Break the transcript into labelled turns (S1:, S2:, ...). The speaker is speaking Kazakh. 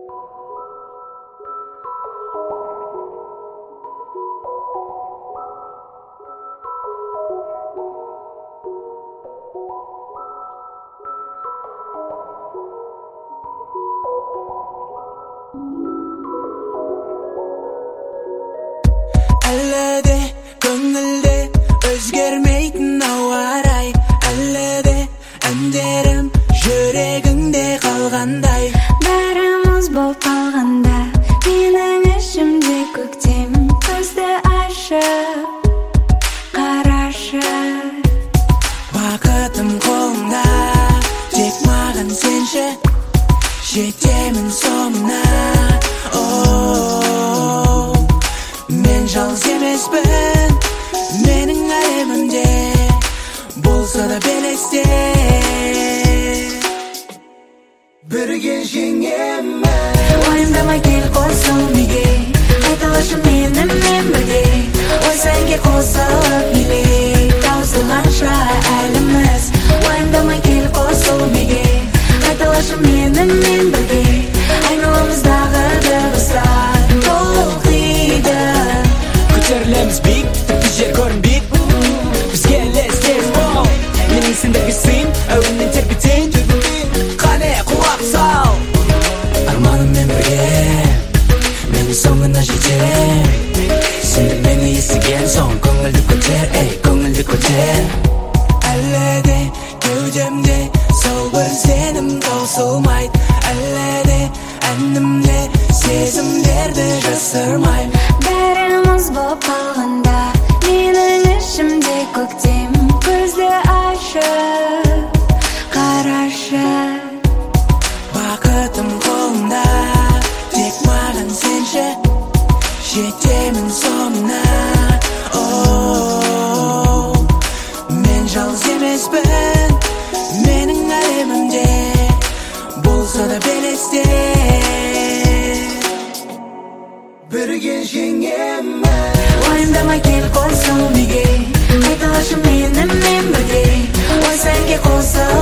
S1: Әлі көңілде өзгермейтін ауа рай, әлі әндерім жүрегіңде қалғандай.
S2: Бәріміз болып қалғанда менің ішімде көктем. Көзді ашып қарашы,
S1: бақытым қолыңда, тек маған сенші, жетемін соңына. Мен жалғыз емеспін, менің әлемімде болса да белесте бірге жеңемін.
S2: уайымдамай кел қосыл неге, қайталашы менімен бірге. Ой сәнге қосылып билейік, таусылғанша әліміз. Уайымдамай кел қосыл неге, қайталашы менімен бірге. Айналамыздағы дыбыстар толқиды,
S1: көтерілеміз биік, тіпті жер көрінбейді. Бізге елестес бол, менің сендерге сыйын, әуеннен тербетейін. Қане құлақ сал, арманыммен бірге менің соңына жетер. Сендер мені естіген соң көңілді көтер, көңілді көтер. Әлі кеудемде сол бір сенім таусылмайды, әлі әнімде сезімдерді жасырмаймын.
S2: бәріміз болып қалғанда менің ішімде көктем. Көзді ашып қарашы,
S1: бақытым қолымда, тек маған сенші, жетемін соңына. Мен жалғыз емеспін, менің әлемімде болса да белесте бірге жеңемін.
S2: уайымдамай кел қосыл неге, қайталашы менімен бірге. Ой сәнге қосыл